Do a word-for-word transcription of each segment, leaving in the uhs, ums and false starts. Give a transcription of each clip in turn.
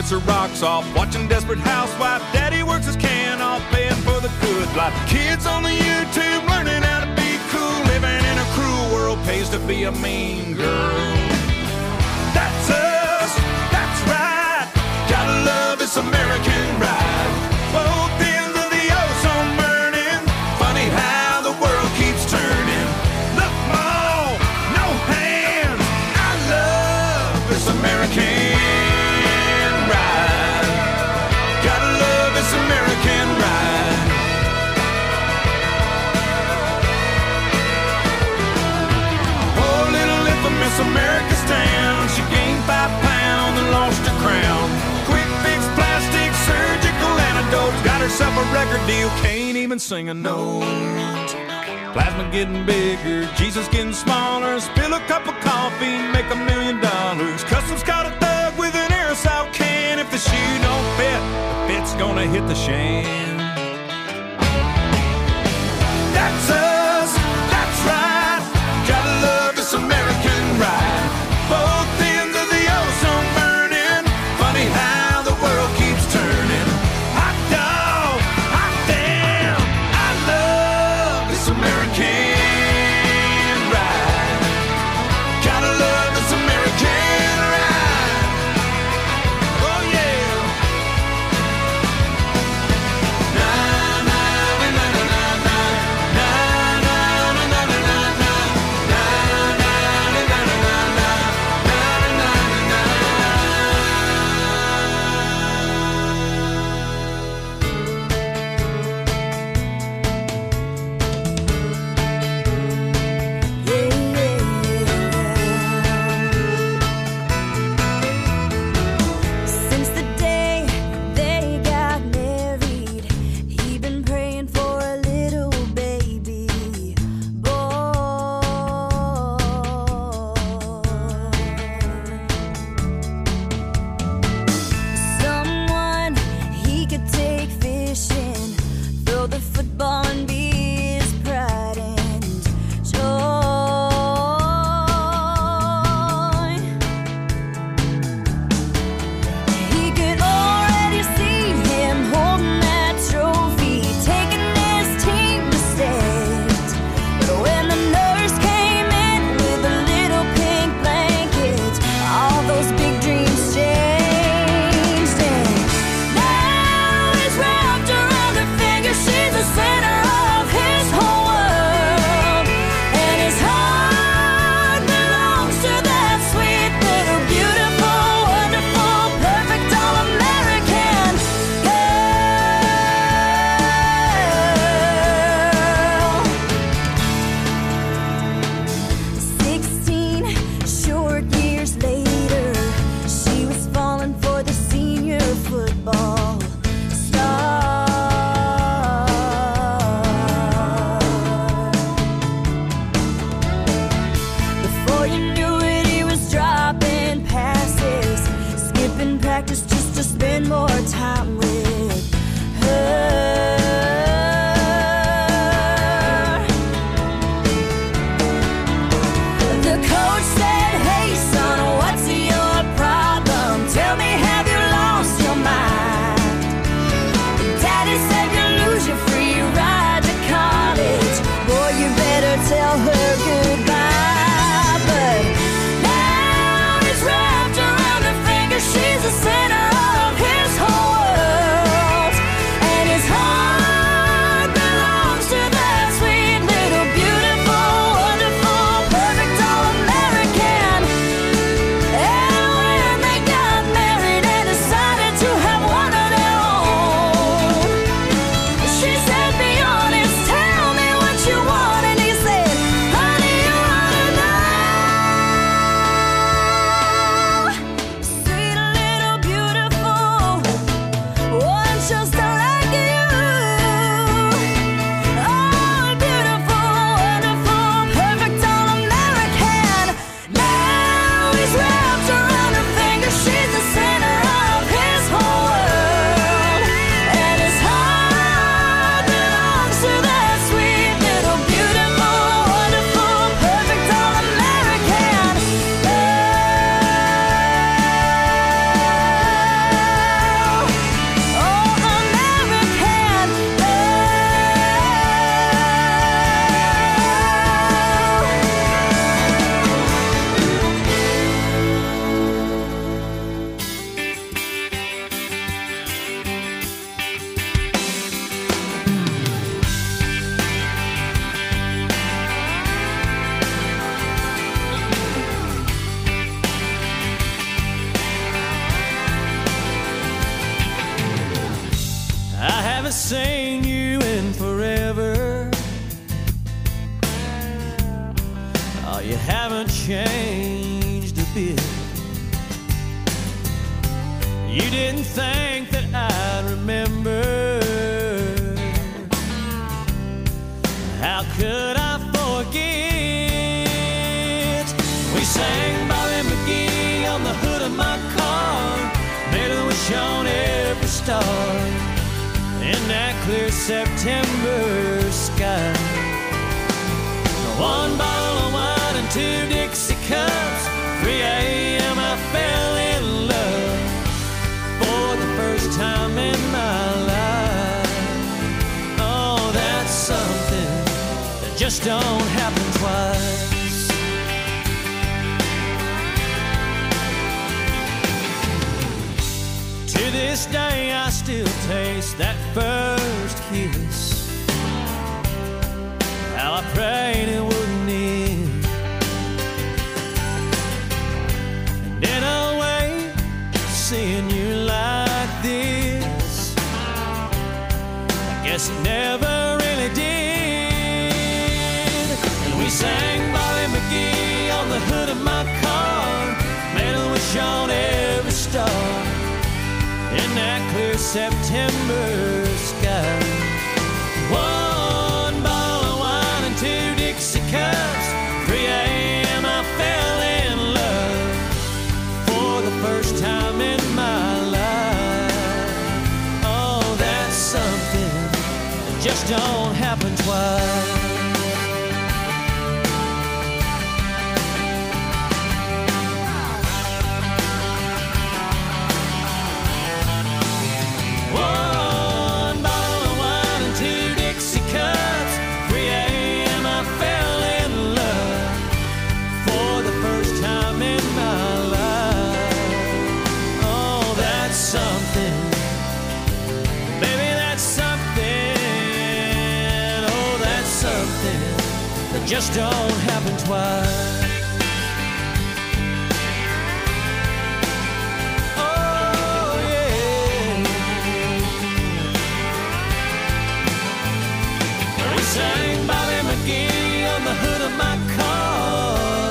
gets her rocks off, watching Desperate Housewife. Daddy works his can off, paying for the good life. Kids on the YouTube learning how to be cool, living in a cruel world pays to be a mean girl. That's us, that's right. Gotta love this American ride. Both ends of the ozone burning. Funny how the world keeps turning. Look, Mom, no hands. I love this American ride. Gotta love this American ride. Oh, little infamous America's town. She gained five pounds and lost her crown. Quick fix, plastic, surgical antidotes. Got herself a record deal, can't even sing a note. Plasma getting bigger, Jesus getting smaller. Spill a cup of coffee, make a million dollars. Customs caught a thug with an aerosol can. If the shoe don't fit, the fit's gonna hit the shan. That's us, that's right. Gotta love this American ride. Both ends of the ozone burning. Funny how the world keeps turning. Hot dog, hot damn. I love this American ride. Gotta love this American ride. Oh yeah. seen you in forever. Oh, you haven't changed a bit. You didn't think that I'd remember. How could I forget? We sang Bobby McGee on the hood of my car, made a wish on every star in that clear September sky. One bottle of wine and two Dixie cups, three a m I fell in love for the first time in my life. Oh, that's something that just don't happen twice. To this day I still taste that first kiss. How I prayed it wouldn't end. And in a way, seeing you like this, I guess it never really did. And we sang Bobby McGee on the hood of my car, made a wish on every star in that clear September sky. One bottle of wine and two Dixie cups, three a m I fell in love for the first time in my life. Oh, that's something that just don't happen twice. Just don't happen twice. Oh yeah. We sang Bobby McGee on the hood of my car,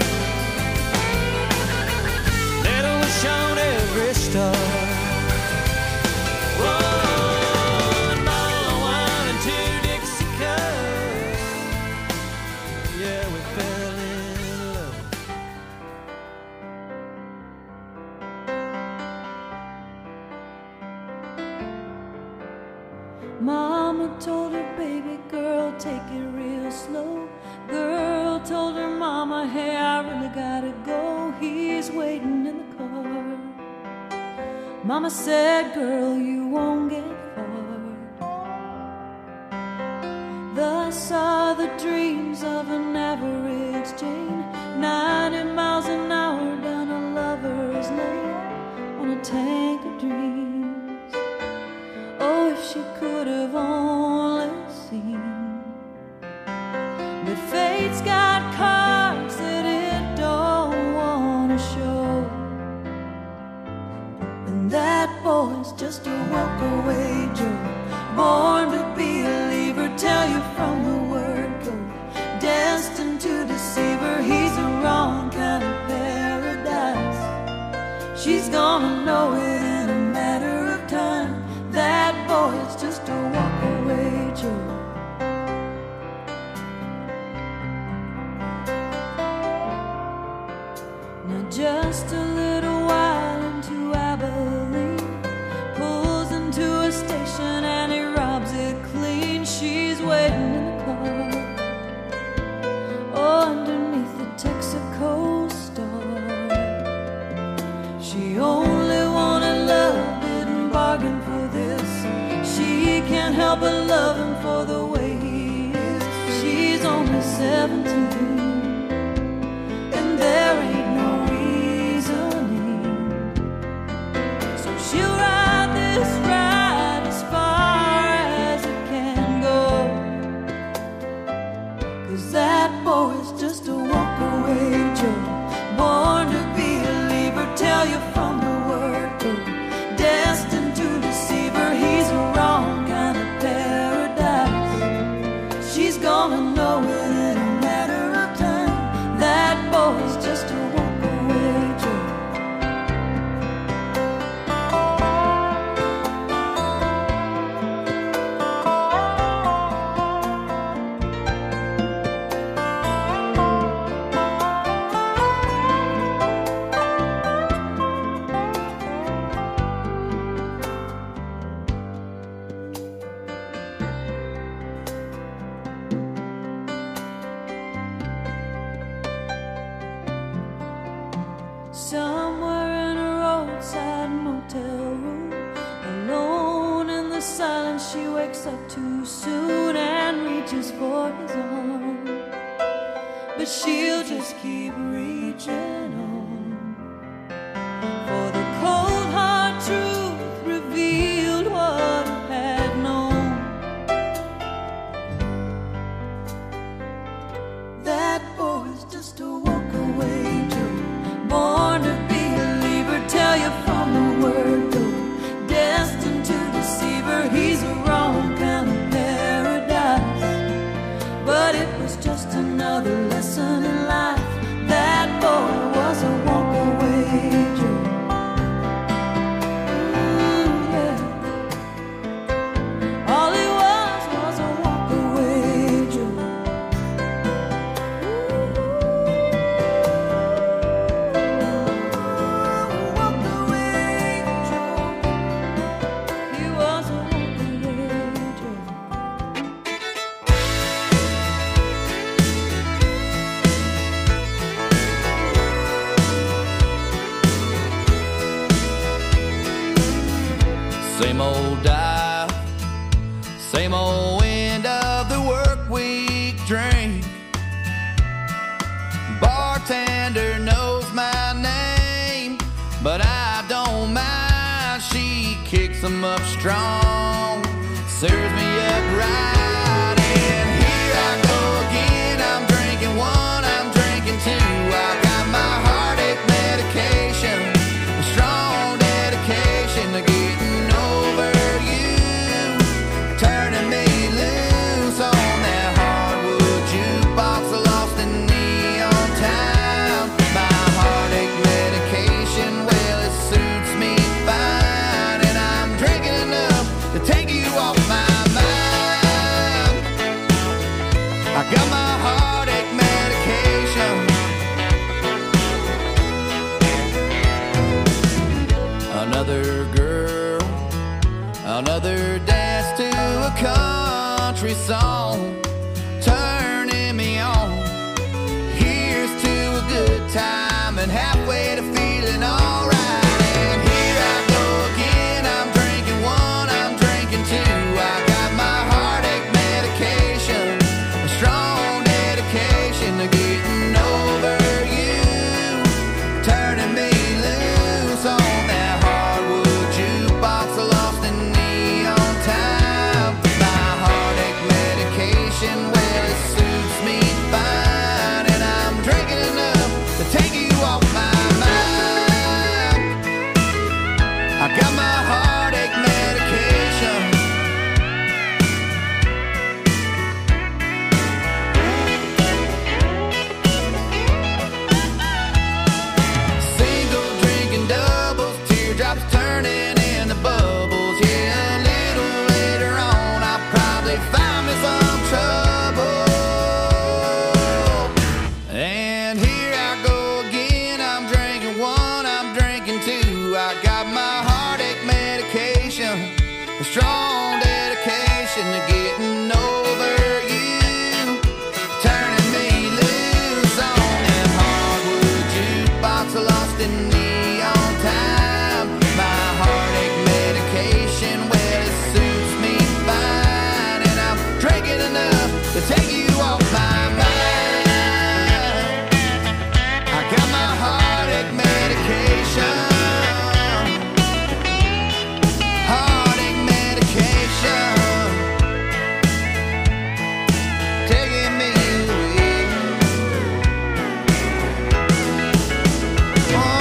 made a wish on every star. Mama told her, baby girl, take it real slow. Girl told her mama, hey, I really gotta go. He's waiting in the car. Mama said, girl, you won't get far. Thus are the dreams of an average Jane, ninety miles an hour down a lover's lane on a tank of dreams. Oh, if she could have only seen that fate's got cards that it don't want to show, and that boy's just a walk-away Joe, born to be a leaver, tell you from the word go, destined to deceive her. He's the wrong kind of paradise. She's gonna know it in a matter of time. That boy is just a walk-away Joe. Now just a little while into Abilene, pulls into a station and he robs it clean. She's waiting in the car, oh, underneath the Texaco star. She only wanted love, didn't bargain for this. She can't help but love him for the way he is. She's only seventeen, and there ain't no reasoning. So she'll ride this ride as far as it can go, 'cause that boy's just a walk-away Joe, born to be a leaver, tell you from the somewhere in a roadside motel room. Alone in the silence, she wakes up too soon and reaches for his arm. But she'll just keep reaching on, for the cold hard truth revealed what I had known. That boy's just a walk-away Joe, born to be a leaver, tell you from the word go, destined to deceive her. He's a wrong kind of paradise, but it was just another lesson in life. That boy was a walk-away Joe. Ooh, yeah. All he was was a walk-away Joe. Same old dial, same old end of the work week drink. Bartender knows my name, but I don't mind. She kicks them up strong, serves me up right. And here I go again, I'm drinking one, I'm drinking two. I got my heartache medication, a strong dedication to getting over you, turning me loose on that hardwood jukebox, lost in neon town. My heartache medication, well, it suits me fine, and I'm drinking enough to take you off my mind. I got my heartache medication. Another girl, another dance to a country song, turning me on. Here's to a good time and halfway to feeling alright. And here I go again, I'm drinking one, I'm drinking two. I got my heartache medication, a strong dedication to getting over you, turning me loose on that hardwood jukebox, lost in neon time. My heartache medication, well, it suits me fine, and I'm drinking enough to take you off my mind. I got my heartache medication. Single drinking doubles, teardrops turning into bubbles. Yeah, a little later on, I'll probably find me some trouble. And here I go again, I'm drinking one, I'm drinking two. I got my heartache medication, a strong dedication to getting over you, turning me loose on that hardwood jukebox, lost in neon time. My heartache medication, well, it suits me fine, and I'm drinking enough to take you off my mind. I got my heartache medication, heartache medication, taking me away. Oh.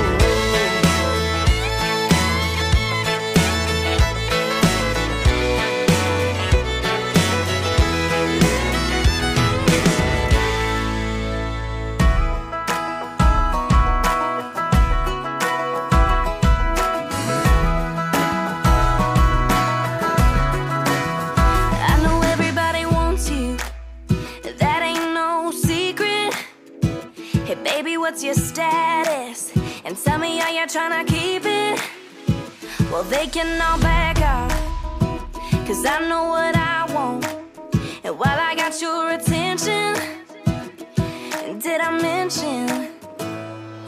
I know everybody wants you, that ain't no secret. Hey baby, what's your status? And tell me how you're trying to keep it. Well, they can all back off, cause I know what I want. And while I got your attention, did I mention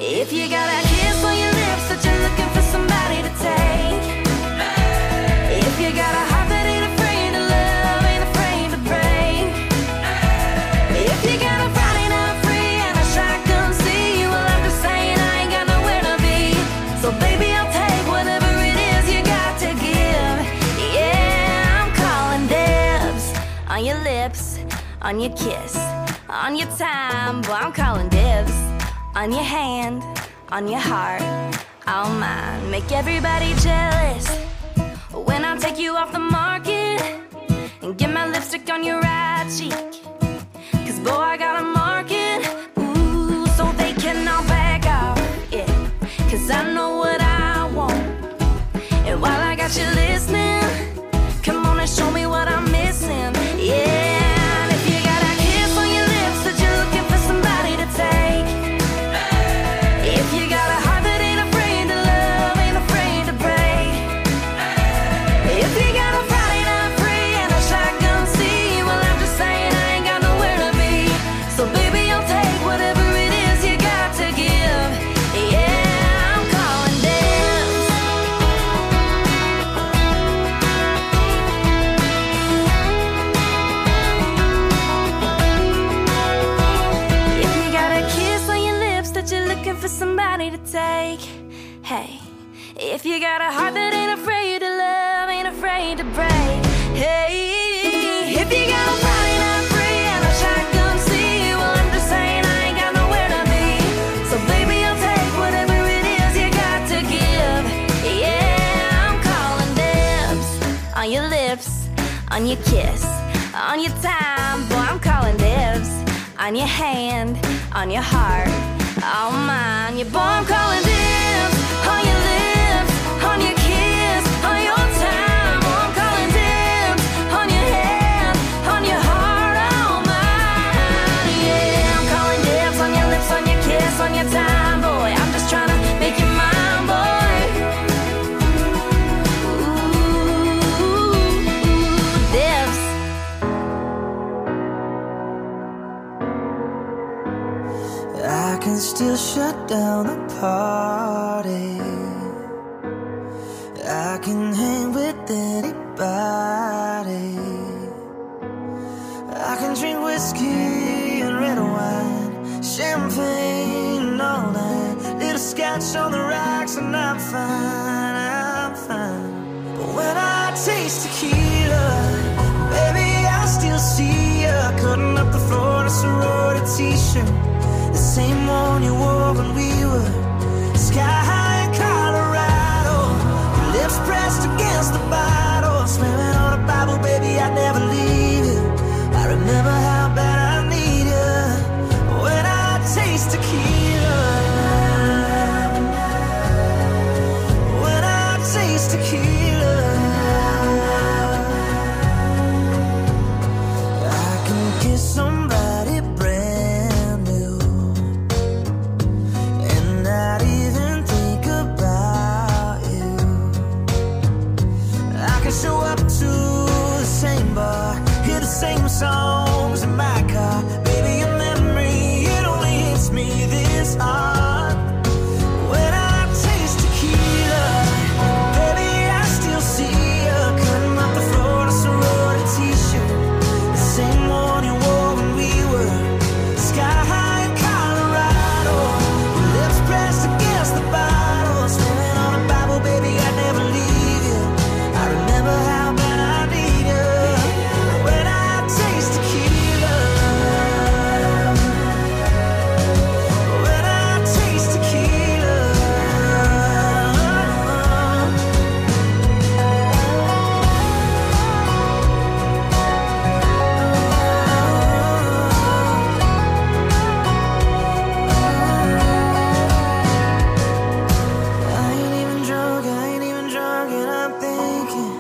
If you got a kiss on your lips that you're looking for somebody to take, if you got a heart that ain't afraid to love, ain't afraid to break, if you got a Friday night free and a shotgun seat, well, I'm just saying I ain't got nowhere to be. So baby, I'll take whatever it is you got to give. Yeah, I'm calling dibs on your lips, on your kiss, on your time. Boy, I'm calling dibs on your hand, on your heart, all mine. Make everybody jealous when I take you off the market and get my lipstick on your right cheek. Cause boy, I got a market, ooh, so they can all back off, yeah. Cause I know what I want. And while I got you listening, come on and show me what I'm missing, yeah. And if you got a kiss on your lips that you're looking for somebody to take, if you got a heart that ain't afraid to love, ain't afraid to break, if you got a Friday night free and a shotgun seat, well, I'm just saying I ain't got nowhere to be. So baby, I'll take whatever it is you got to give. Yeah, I'm calling dibs. If you got a kiss on your lips that you're looking for somebody to take, hey, if you got a heart that ain't afraid to love, ain't afraid to break, hey, if you got a Friday night free and a shotgun seat, well, I'm just saying I ain't got nowhere to be. So baby, I'll take whatever it is you got to give. Yeah, I'm calling dibs on your lips, on your kiss, on your time. Boy, I'm calling dibs on your hand, on your heart, all mine. Yeah, boy, I'm calling dibs on your lips, on your kiss, on your time. Boy, I'm calling dibs on your hand, on your heart, all mine. Yeah, I'm calling dibs on your lips, on your kiss, on your time. Boy, I'm just trying to make you mine, boy. Ooh, dibs. I can still shut down the party. I can hang with anybody. I can drink whiskey and red wine, champagne all night, little scotch on the rocks, and I'm fine, I'm fine. But when I taste tequila, baby, I still see ya cutting up the floor in a sorority t-shirt, the same one you wore when we were sky high in Colorado. Your lips pressed against the bottle, swearing on a Bible, baby, I'd never leave you. I remember how bad I need you when I taste tequila. When I taste tequila, I can kiss somebody brand new and not even think about you. I can show up to the same bar, hear the same songs in my car. Baby, your memory, it only hits me this hard. When I taste tequila, baby, I still see you cutting up the floor in a sorority t-shirt, the same one you wore when we were sky high in Colorado. Your lips pressed against the bottle, swearing on a Bible, baby, I'd never leave you. I remember how bad I need you when I taste tequila. When I taste tequila. I ain't even drunk, I ain't even drunk, and I'm thinking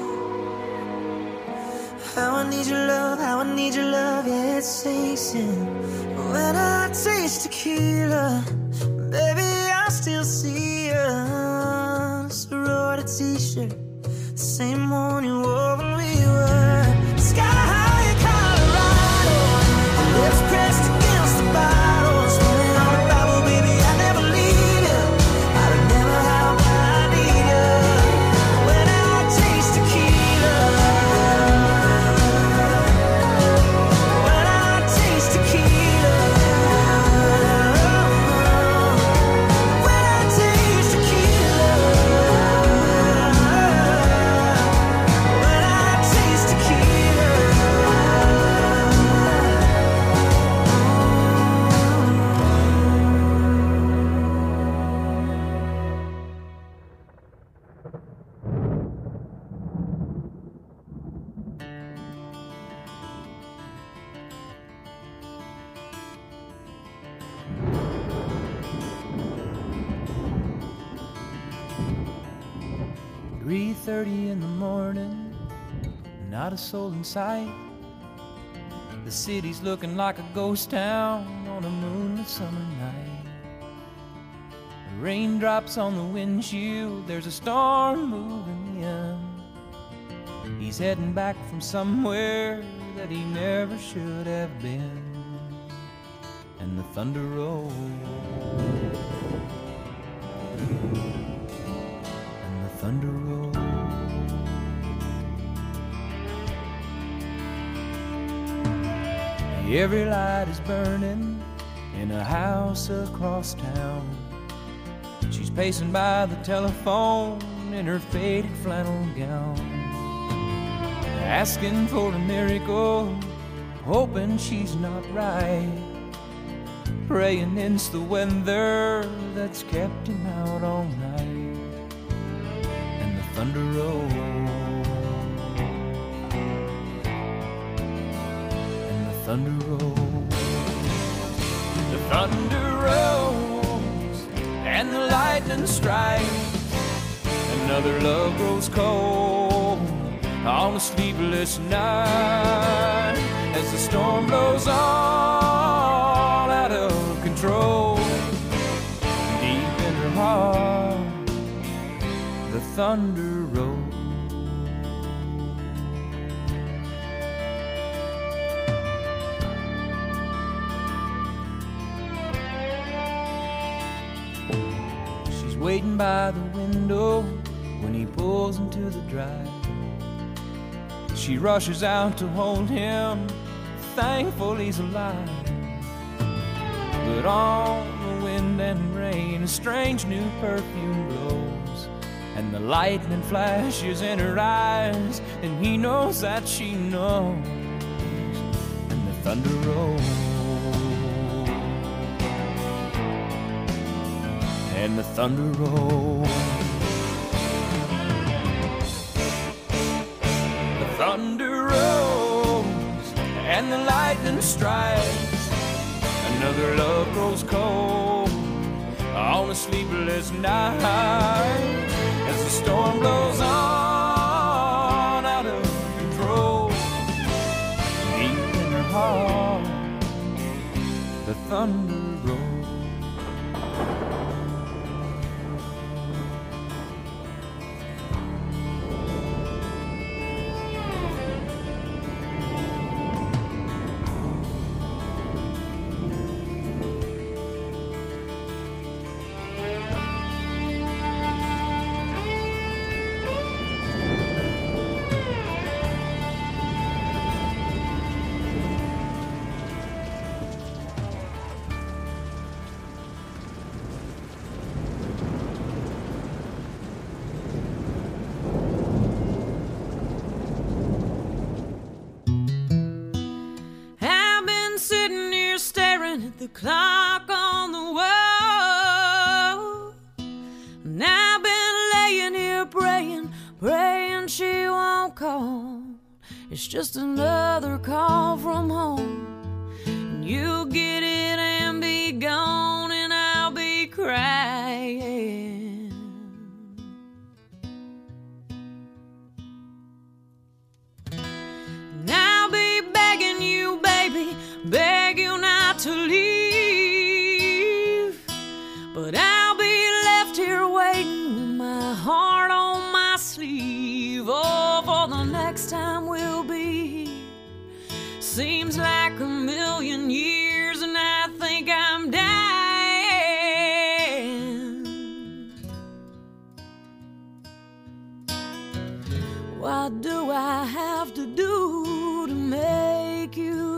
how I need your love, how I need your love, yeah, it sinks in. When I taste tequila, baby, I still see you. Sorority t-shirt, the same one you wore when we were sky high in Colorado. Lips pressed against the bottle, swearing on a Bible, baby, I never leave three thirty in the morning, not a soul in sight. The city's looking like a ghost town on a moonlit summer night. The raindrops on the windshield, there's a storm moving in. He's heading back from somewhere that he never should have been. And the thunder rolls, and the thunder rolls. Every light is burning in a house across town. She's pacing by the telephone in her faded flannel gown, asking for a miracle, hoping she's not right, praying it's the weather that's kept him out all night. And the thunder rolls, and the thunder rolls, the thunder rolls, and the lightning strikes. Another love grows cold on a sleepless night as the storm blows all out of control. Deep in her heart, the thunder rolls. She's waiting by the window when he pulls into the drive. She rushes out to hold him, thankful he's alive. But on the wind and rain, a strange new perfume blows, and the lightning flashes in her eyes, and he knows that she knows. And the thunder rolls, and the thunder rolls. Thunder rolls and the lightning strikes. Another love grows cold on a sleepless night as the storm blows on out of control. Deep in her heart, the thunder rolls. The clock on the wall, and I've been laying here praying, praying she won't call. It's just another call from home, and you'll get it and be gone, and I'll be crying. And I'll be begging you, baby, beg you not to leave. But I'll be left here waiting with my heart on my sleeve. Oh, for the next time we'll be here. Seems like a million years, and I think I'm dying. What do I have to do to make you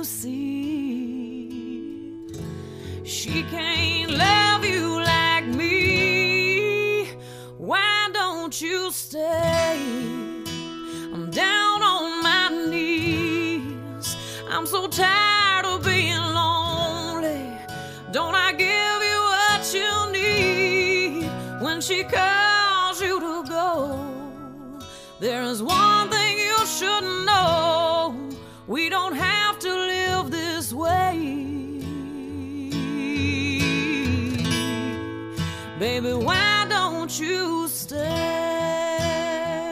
see? She can't love you like me. Why don't you stay? I'm down on my knees. I'm so tired of being lonely. Don't I give you what you need when she calls you to go? There's one thing you should know. We don't have to live this way. Baby, why don't you stay?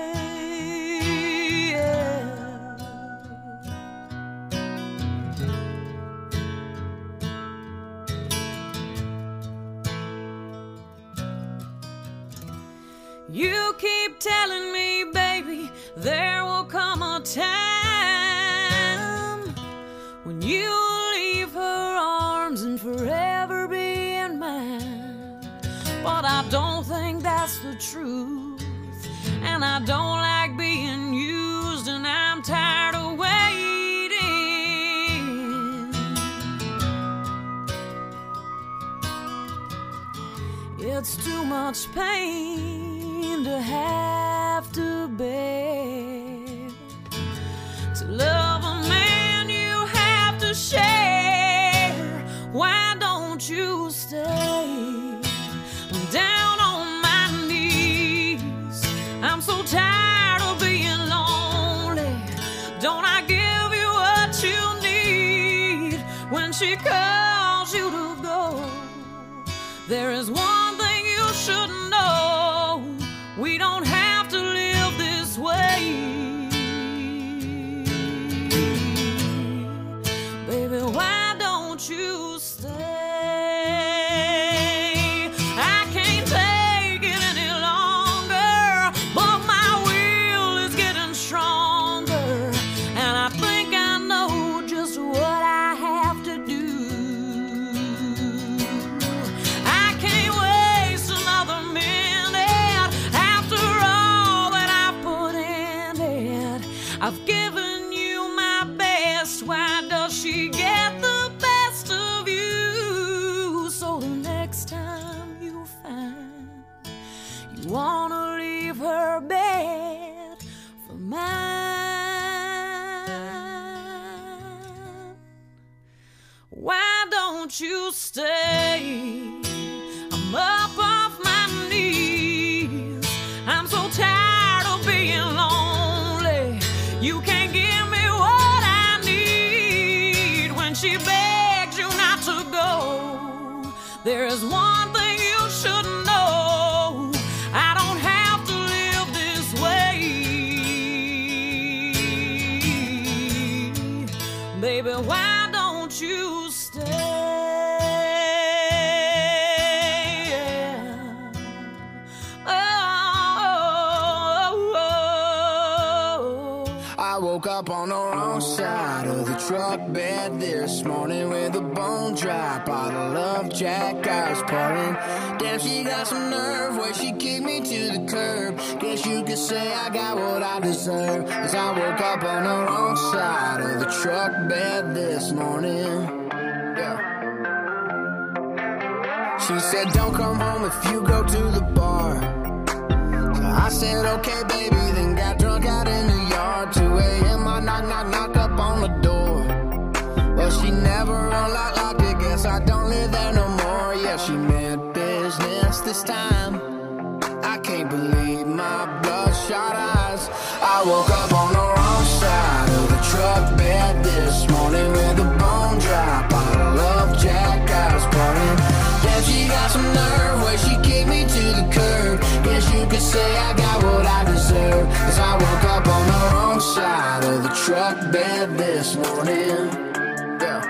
You keep telling me, baby, there will come a time when you'll leave her arms and forever be in mine. But I don't think that's the truth, and I don't like being used, and I'm tired of waiting. It's too much pain to have to bear, to love a man you have to share. Why don't you stay? I'm down on my knees, I'm so tired of being lonely. Don't I give you what you need when she calls you to go? There is one thing you should know, we don't have to live this way. Baby, why don't you stay? I can't take it any longer, but my will is getting stronger, and I think I know just what I have to do. I can't waste another minute after all that I've put in it. I've given you my best, why does she get the best of you? So the next time you find you wanna leave her bed for mine, why don't you stay? I'm up off my knees, I'm so tired of being lonely. You can't give me what I need when she begs you not to go. There is one thing you should know, I don't have to live this way. Baby, why don't you stay? I woke up on the wrong side of the truck bed this morning with a bone dry bottle of Jack I was pouring. Damn, she got some nerve where she kicked me to the curb. Guess you could say I got what I deserve, 'cause I woke up on the wrong side of the truck bed this morning. Yeah. She said don't come home if you go to the bar. So I said okay baby, then got drunk out in the yard. Two a.m. I knock, knock, knock up on the door, but she never unlocked, locked it. Guess I don't live there no more. Yeah, she meant business this time. I can't believe my bloodshot eyes. I woke up on the wrong side of the truck bed this morning with a bone dry bottle of Jack I was pouring. Damn, she got some nerve where she kicked me to the curb. Guess you could say I got what I deserve, 'cause I woke up on the wrong side of the truck bed this morning. Yeah.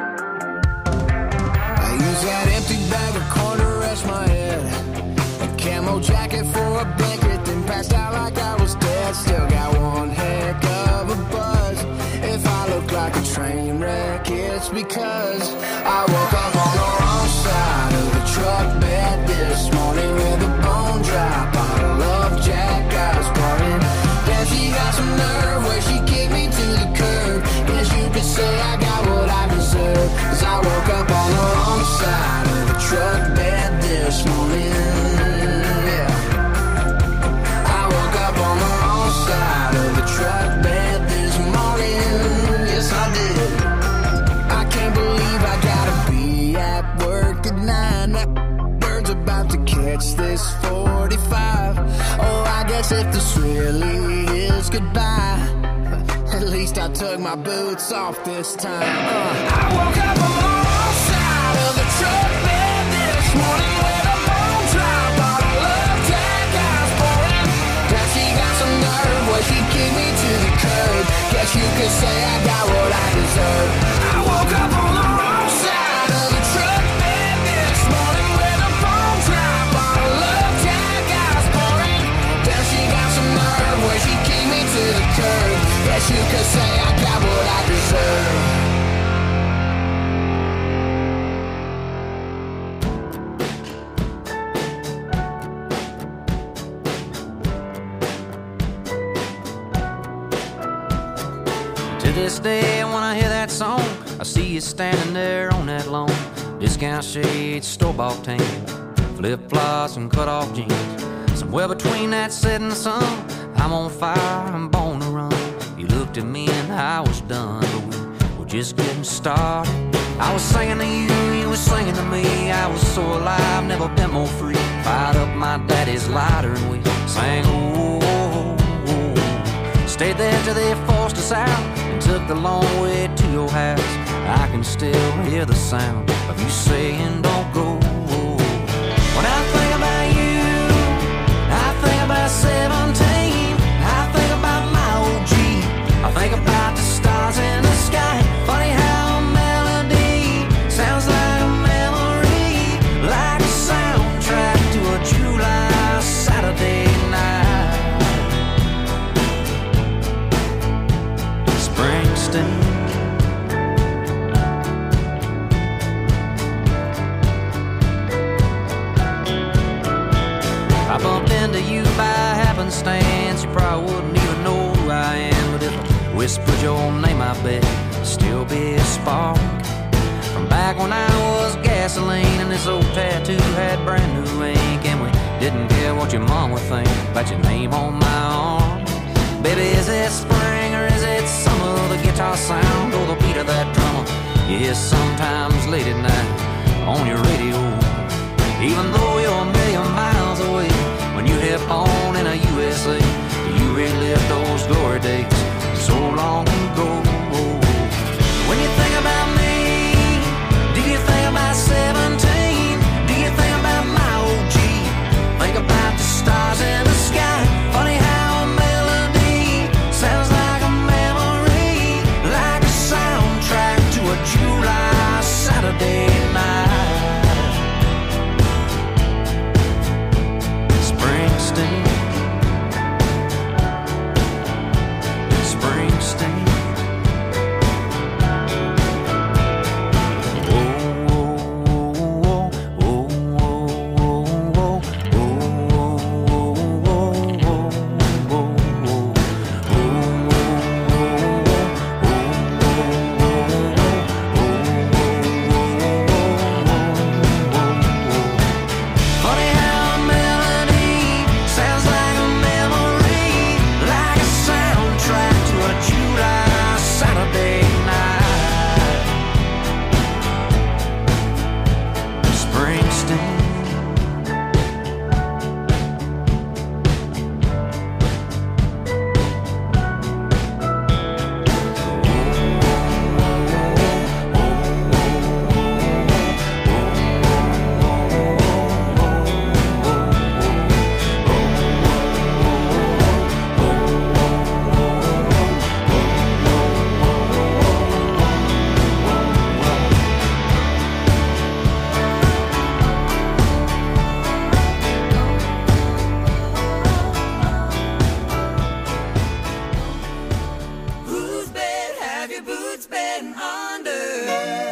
I used that empty bag of corn to rest my head, a camo jacket for a blanket, then passed out like I was dead. Still got one heck of a buzz. If I look like a train wreck, it's because I woke up on the wrong side of the truck bed this morning with a bone dry bottle of Jack I was pouring. Damn, she got some nerve where she kicked me to the curb. Guess you could say I got what I deserve, 'cause I woke up on the wrong side of the truck bed this morning. Yeah. I woke up on the wrong side of the truck bed this morning. Yes, I did. I can't believe I gotta be at work at nine. That bird's about to catch this forty-five. Oh, I guess if this really is goodbye, at least I took my boots off this time. Uh, I woke up on the wrong side of the truck bed this morning with a bone dry bottle of Jack I was pouring. Now she got some nerve where she kicked me to the curb. Guess you could say I got what I deserve. I woke up on the wrong side of the truck bed this morning with a bone dry bottle of Jack I was pouring. this day, when I hear that song, I see you standing there on that lawn. Discount shades, store-bought tan, flip-flops and cut-off jeans. Somewhere between that setting sun, I'm on fire, I'm born to run. You looked at me and I was done, but we were just getting started. I was singing to you, you were singing to me. I was so alive, never been more free. Fired up my daddy's lighter and we sang, oh, oh, oh. Stayed there till they forced us out and took the long way to your house. I can still hear the sound of you saying, don't go. When I think about you, I think about seventeen. I think about my O G. I think about the stars in the sky. Funny how a melody sounds like a memory, like a soundtrack to a July Saturday night. Springsteen. I bumped into you by happenstance. You probably wouldn't even know who I am, but if I whispered your name, I bet it'd still be a spark from back when I was gasoline and this old tattoo had brand new ink, and we didn't care what your mom would think about your name on my arm. Baby, is it spring or is it summer? The guitar sound or the beat of that drummer you hear sometimes late at night on your radio. Even though you're a million miles away, when you hit on in a U S A, you relive those glory days so long ago. When you think about me, do you think about seventeen? Do you think about my O G? Think about the stars in the sky. Funny how a melody sounds like a memory, like a soundtrack to a July Saturday night. Springsteen, Springsteen. Oh, oh, oh, oh, oh, funny how a melody sounds like a memory, like a soundtrack to a July Saturday night. Springsteen. Whose bed have your boots been under?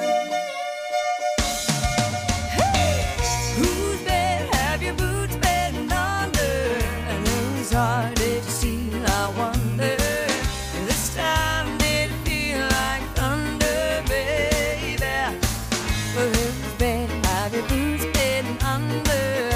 Whose bed have your boots been under? And whose heart did you see? I wonder. This time did it feel like thunder, baby? Well, whose bed have your boots been under?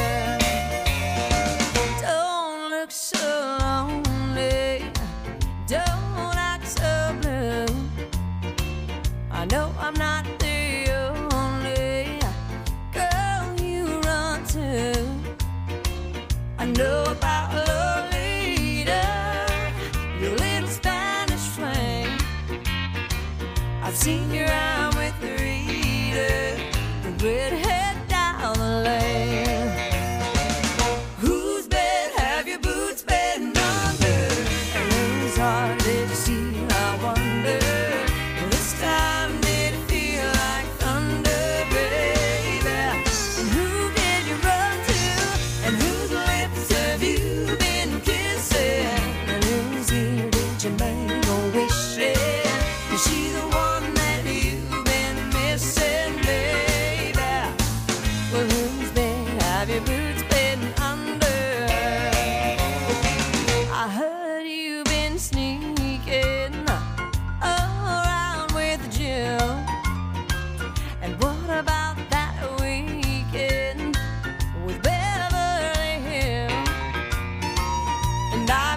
Don't look so lonely. Don't act so blue. I know I'm not the only girl you run to. I know about Lolita, your little Spanish flame. I've seen you out with Rita, the redhead down the lane. Whose bed have your boots been under? And whose heart did you see? I wonder. This time did it feel like thunder, baby? And who did you run to? And whose lips have you been kissing? And whose ear did you make a wish in? Is she the one that you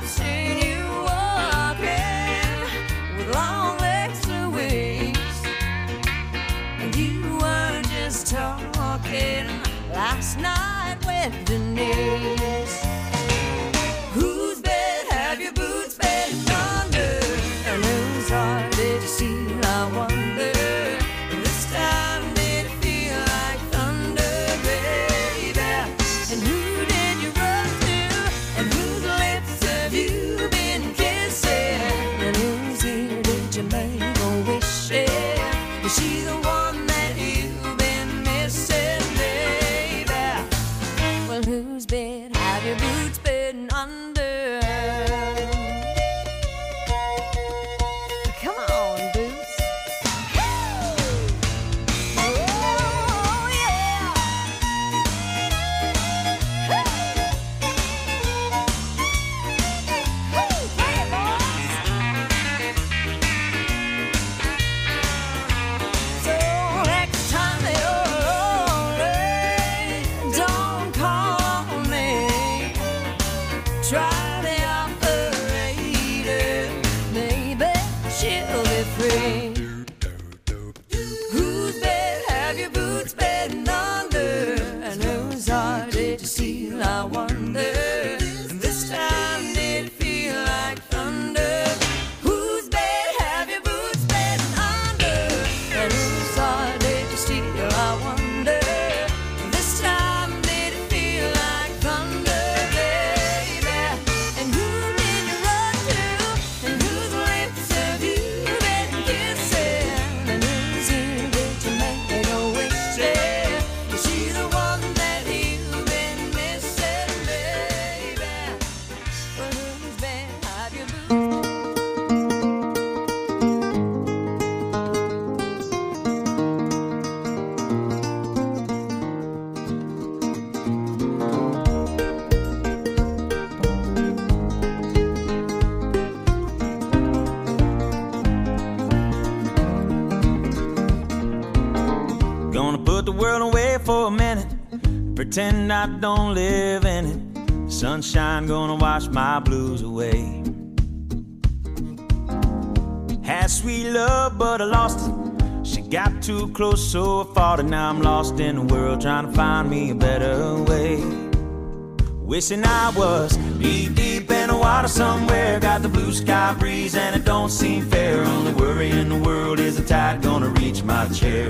I've seen you walking with long legs to waist, and you were just talking last night with Denise. Whose bed have your boots been under? And whose heart did you steal, I wonder? This time did it feel like thunder, baby? And who did you run to? And whose lips have you been kissing? And whose ear did you make a wish in? Is she the one that you've been missing, baby? Well, whose bed have your boots been under? Come on, boots. Oh, yeah. Hey, boys. So next time you're lonely, don't call me. Try the operator, maybe she'll be free. Whose bed have your boots been under? And whose heart did you steal, I wonder? And this time did it feel like thunder? Whose bed have your boots been under? And whose heart did you steal, I wonder? This time did it feel like thunder, baby? And who did you run to? And whose lips have you been kissing? And whose ear did you make a wish in? Is she the one that you've been missing, baby? Well, whose bed have your boots? Gonna put the world away for a minute, pretend I don't live in it. Sunshine gonna wash my blues away. Had sweet love, but I lost it. She got too close, so I fought it. Now I'm lost in the world, trying to find me a better way. Wishing I was deep, deep in the water somewhere. Got the blue sky breeze and it don't seem fair. Only worry in the world is the tide gonna reach my chair.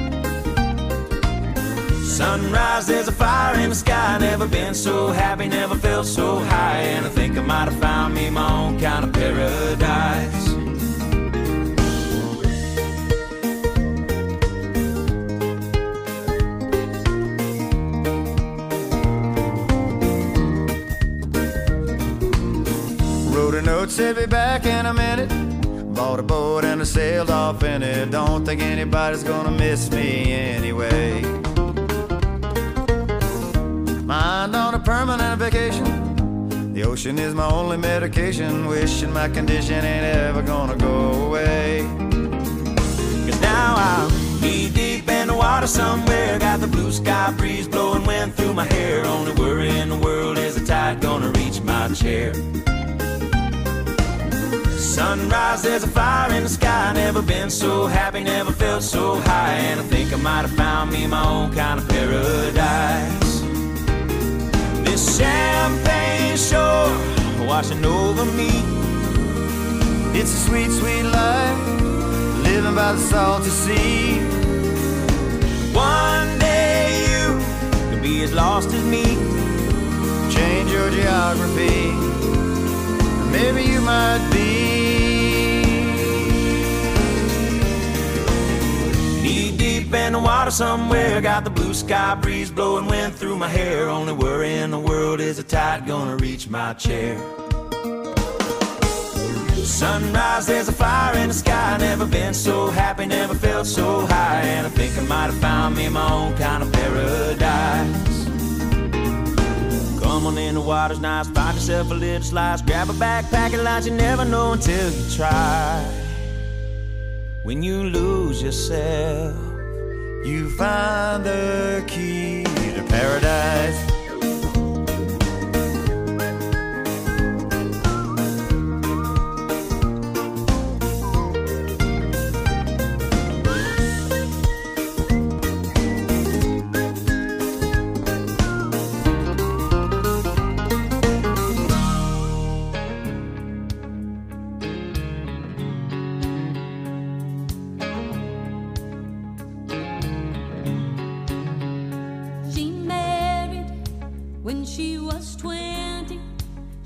Sunrise, there's a fire in the sky. Never been so happy, never felt so high. And I think I might have found me my own kind of paradise. Wrote a note, said be back in a minute. Bought a boat and I sailed off in it. Don't think anybody's gonna miss me anyway. Mind on a permanent vacation. The ocean is my only medication. Wishing my condition ain't ever gonna go away. Cause now I'm knee deep in the water somewhere. Got the blue sky breeze blowing wind through my hair. Only worry in the world is the tide gonna reach my chair. Sunrise, there's a fire in the sky. Never been so happy, never felt so high. And I think I might have found me my own kind of paradise. This champagne shore washing over me. It's a sweet, sweet life, living by the salty sea. One day you could be as lost as me. Change your geography, maybe you might be. Knee deep in the water somewhere. Got the blue sky breeze blowing wind through my hair. Only worry in the world is the tide gonna reach my chair. Sunrise, there's a fire in the sky. Never been so happy, never felt so high. And I think I might have found me my own kind of paradise. Come on in, the water's nice. Find yourself a little slice. Grab a backpack and lunch. You never know until you try. When you lose yourself, you find the key to paradise.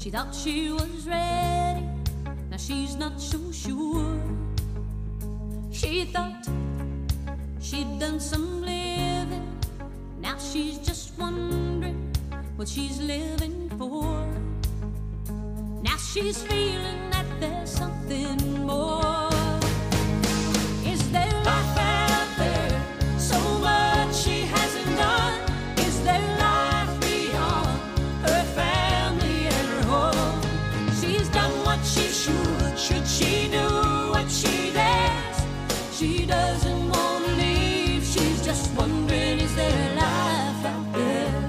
She thought she was ready, now she's not so sure. She thought she'd done some living, now she's just wondering what she's living for. Now she's feeling that there's something more. Is there life out there? So much she hasn't done. Is there life beyond her family and her home? She's done what she should. Should she do what she dares? She doesn't want to leave. She's just wondering, is there life out there?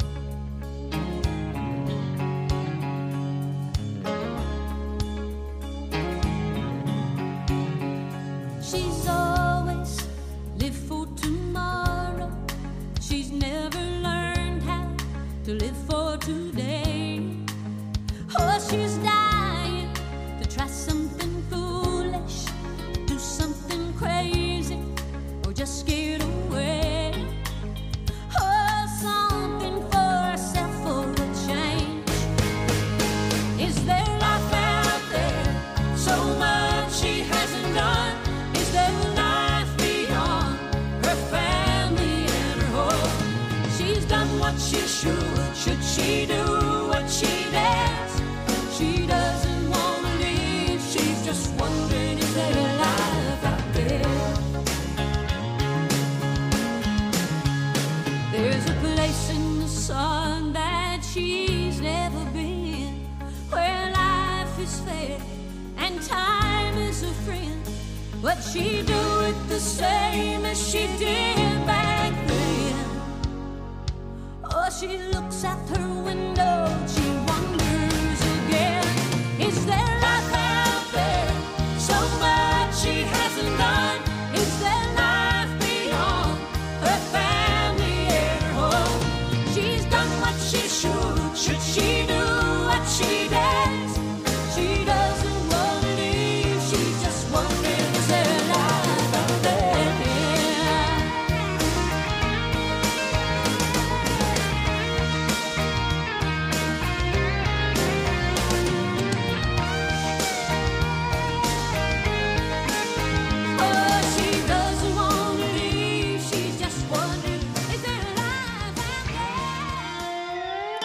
She's always lived for tomorrow. She's never learned how to live for today. Oh, she's dying to try something foolish, do something crazy, or just get away. Oh, something for herself for a change. Is there life out there? So much she hasn't done. Is there life beyond her family and her home? She's done what she should. Should she do what she dares? She doesn't want to leave. She's just wondering, is there life out there? There's a place in the sun that she's never been, where life is fair and time is a friend. But she do it the same as she did back then. Oh, she looks out her window, she wonders again. Is there life out there? So much she hasn't done. Is there life beyond her family and her home? She's done what she should. Should she do what she dares? She doesn't want to leave. She's just wondering, is there life out there? Oh, she doesn't want to leave. She's just wondering, is there life out there?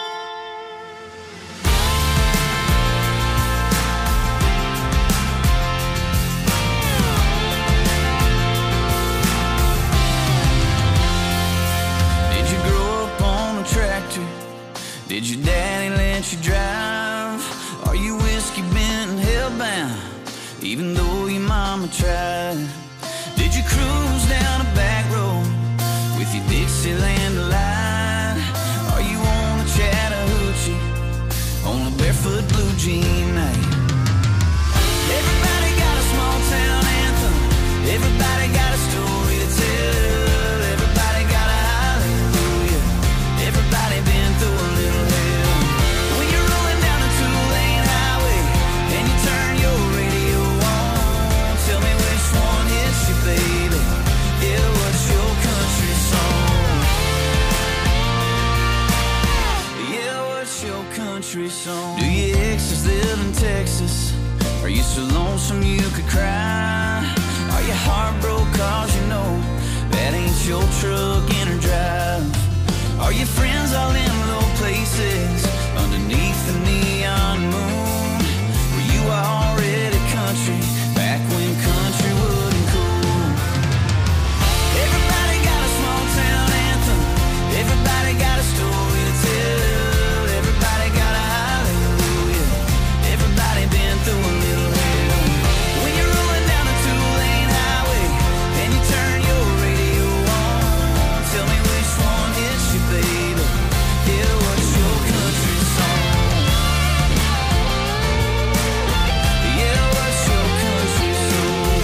Did you grow up on a tractor? Did your daddy let you drive? Are you whiskey bent and hellbound, even though your mama tried? Did you cruise down a back road with your Dixieland delight? Are you on a Chattahoochee on a barefoot blue jean night? Everybody got a small town anthem. Everybody got a story to tell. Everybody got a hallelujah. Everybody been through a little hell. When you're rolling down a two-lane highway and you turn your radio on, tell me which one hits you, baby. Yeah, what's your country song? Yeah, what's your country song? Do your exes live in Texas? Are you so lonesome you could cry? Are you heartbroken cause you know that ain't your truck in or drive? Are your friends all in low places underneath the neon moon? Were you already country back when country wasn't cool? Everybody got a small town anthem. Everybody got a story to tell. Everybody got a hallelujah. Everybody been through a little hell. When you're rolling down a two-lane highway and you turn your radio on, tell me which one hits you, baby. Yeah, what's your country song? Yeah, what's your country song?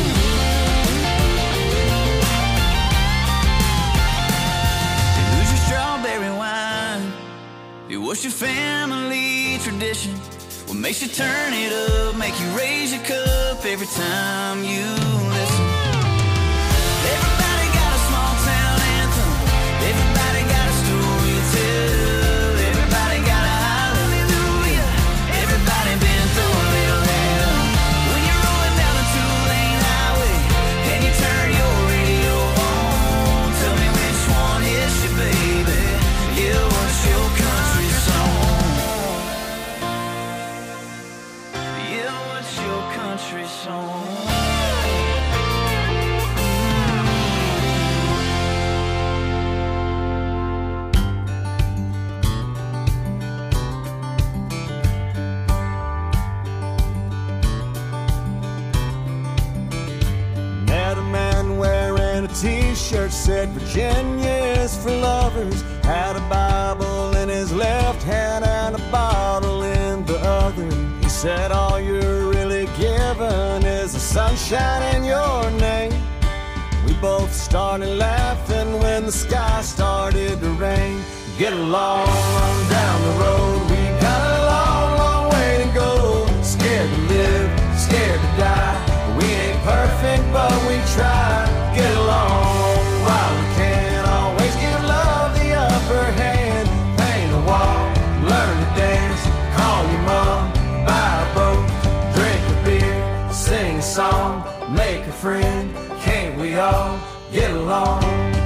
And who's your strawberry wine? It was your family tradition. What makes you turn it up, make you raise your cup every time you listen? Everybody got a small town anthem. Everybody got a story to tell. Everybody got a hallelujah. t-shirt said Virginia is for lovers, had a Bible in his left hand and a bottle in the other. He said all you're really given is the sunshine in your name. We both started laughing when the sky started to rain. Get along on down the road, we got a long, long way to go. Scared to live, scared to die. We ain't perfect, but we try. Get along while we can. Always give love the upper hand. Paint a wall, learn to dance. Call your mom, buy a boat, drink a beer, sing a song, make a friend. Can't we all get along?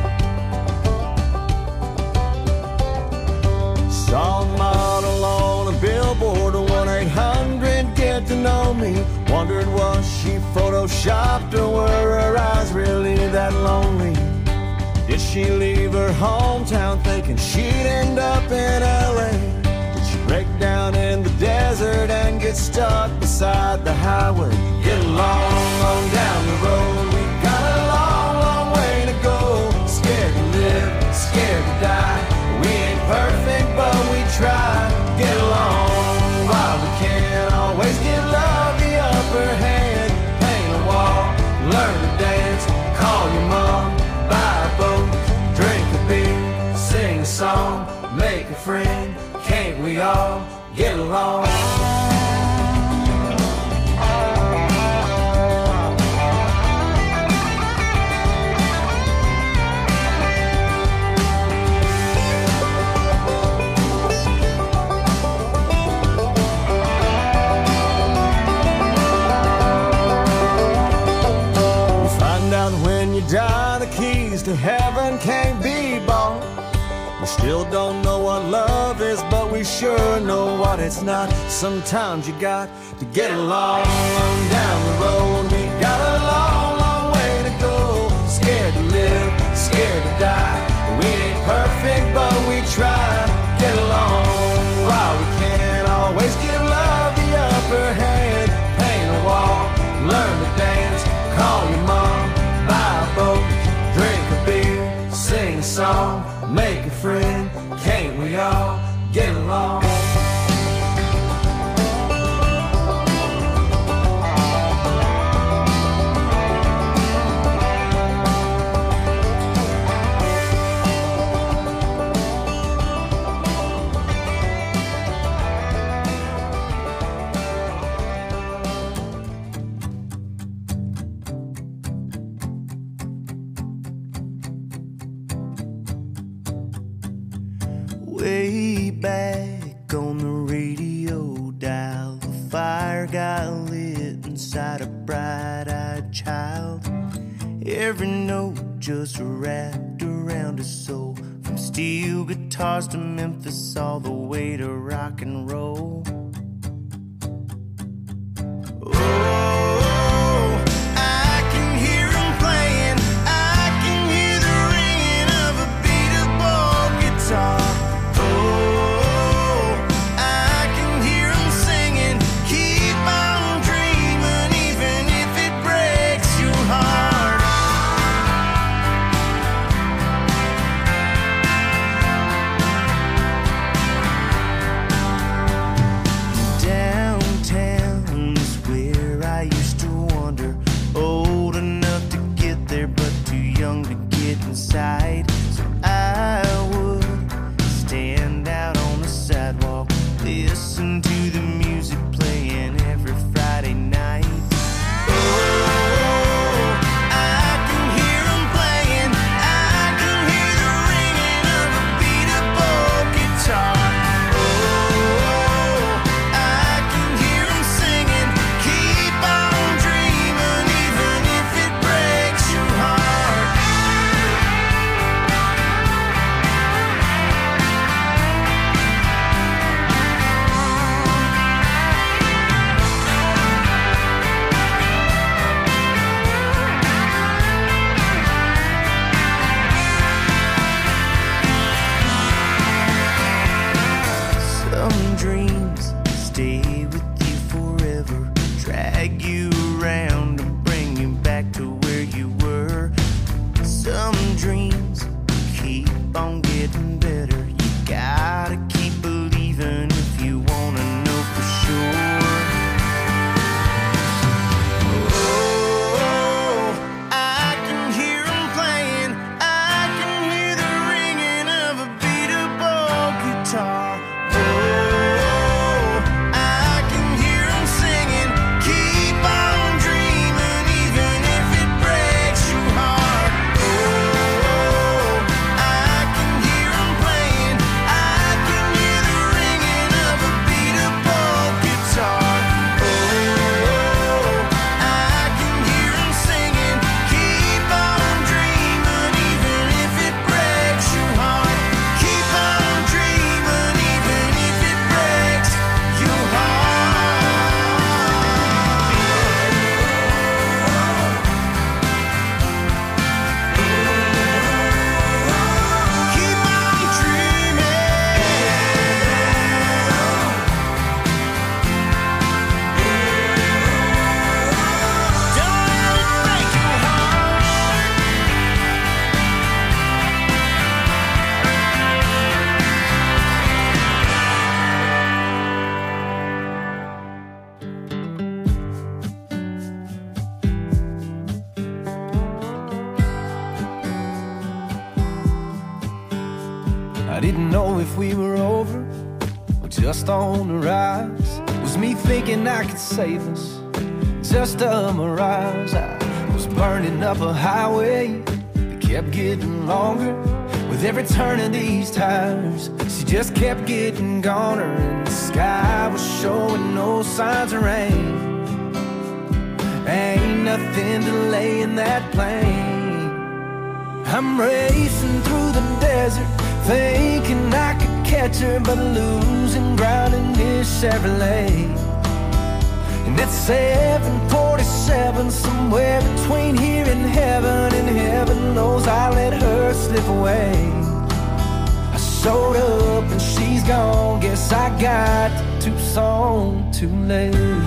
Saw a model on a billboard, one eight hundred get to know me. Wondered was she photoshopped or were her eyes really that lonely? Did she leave her hometown thinking she'd end up in L A? Did she break down in the desert and get stuck beside the highway? Get along on down the road, we got a long, long way to go. Scared to live, scared to die. We ain't perfect, but we try. Get along while we can. Always give love the upper hand. Paint a wall, learn to dance. Call your mom, buy a boat, drink a beer, sing a song, make a friend. Can't we all get along? Die, the keys to heaven can't be bought. We still don't know what love is, but we sure know what it's not. Sometimes you got to get along down the road. We got a long, long way to go. Scared to live, scared to die. We ain't perfect, but we try. Get along while we can. Always give love the upper hand. Paint a wall, learn to dance. Call your mom, buy a boat, drink a beer, sing a song, make a friend. Can't we all get along? Way back on the radio dial, the fire got lit inside a bright-eyed child. Every note just wrapped around his soul, from steel guitars to Memphis all the way to rock and roll. Didn't know if we were over or just on the rise. Was me thinking I could save us, just a mirage. I was burning up a highway that kept getting longer with every turn of these tires. She just kept getting goner, and the sky was showing no signs of rain. Ain't nothing delaying that plane. I'm racing through the desert, thinking I could catch her, but losing ground in this Chevrolet. And at seven forty-seven, somewhere between here and heaven, and heaven knows I let her slip away. I showed up and she's gone, guess I got to Tucson too late.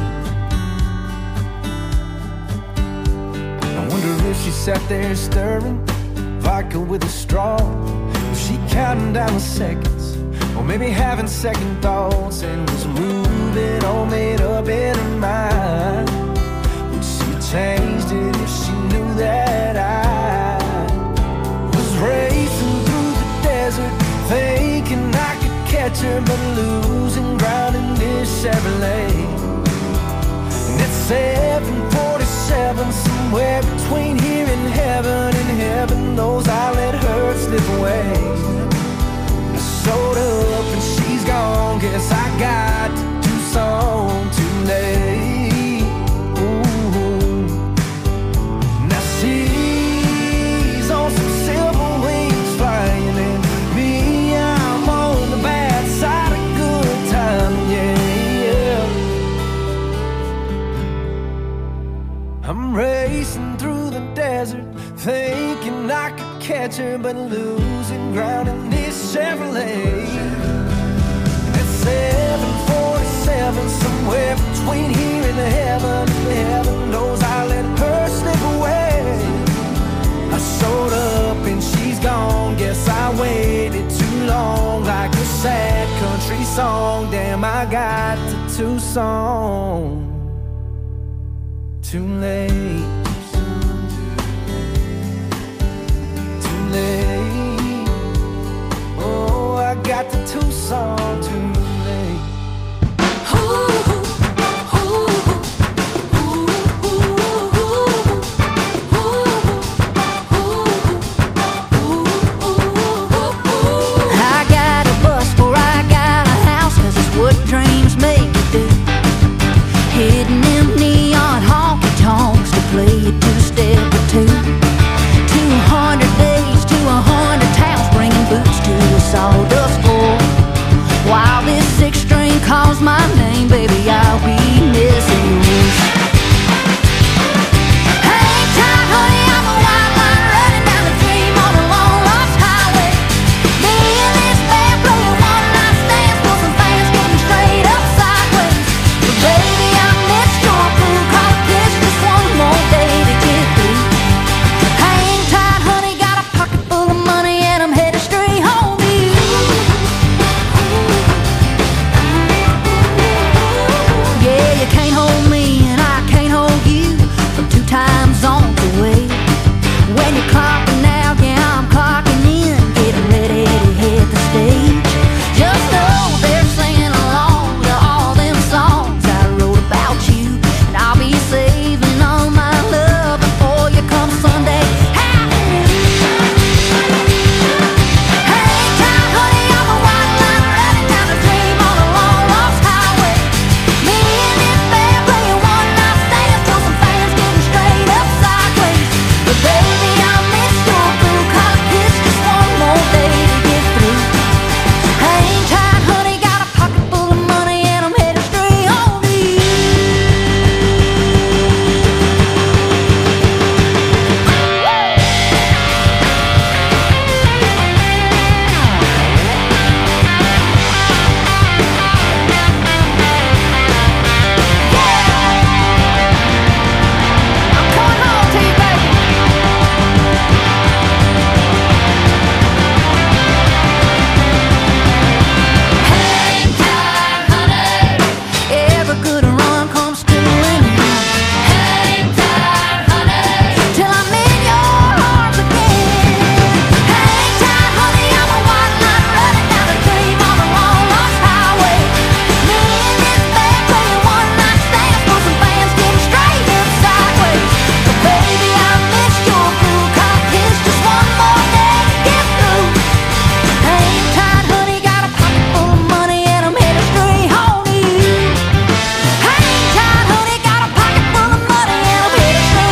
I wonder if she sat there stirring vodka with a straw. Was she counting down the seconds, or maybe having second thoughts, and was moving all made up in her mind? Would she have changed it if she knew that I was racing through the desert, thinking I could catch her, but losing ground in this Chevrolet? And it's seven forty-seven, somewhere between here and heaven, and heaven knows I let her slip away. I showed up and she's gone, guess I got to Tucson too late. Ooh. Now she's on some silver wings flying, and me, I'm on the bad side of good time, yeah, yeah. I'm racing through the desert, thinking I could catch her, but losing ground in this Chevrolet. At seven forty-seven, somewhere between here and heaven, heaven knows I let her slip away. I showed up and she's gone, guess I waited too long, like a sad country song. Damn, I got to Tucson too late. Too late. Oh, I got to Tucson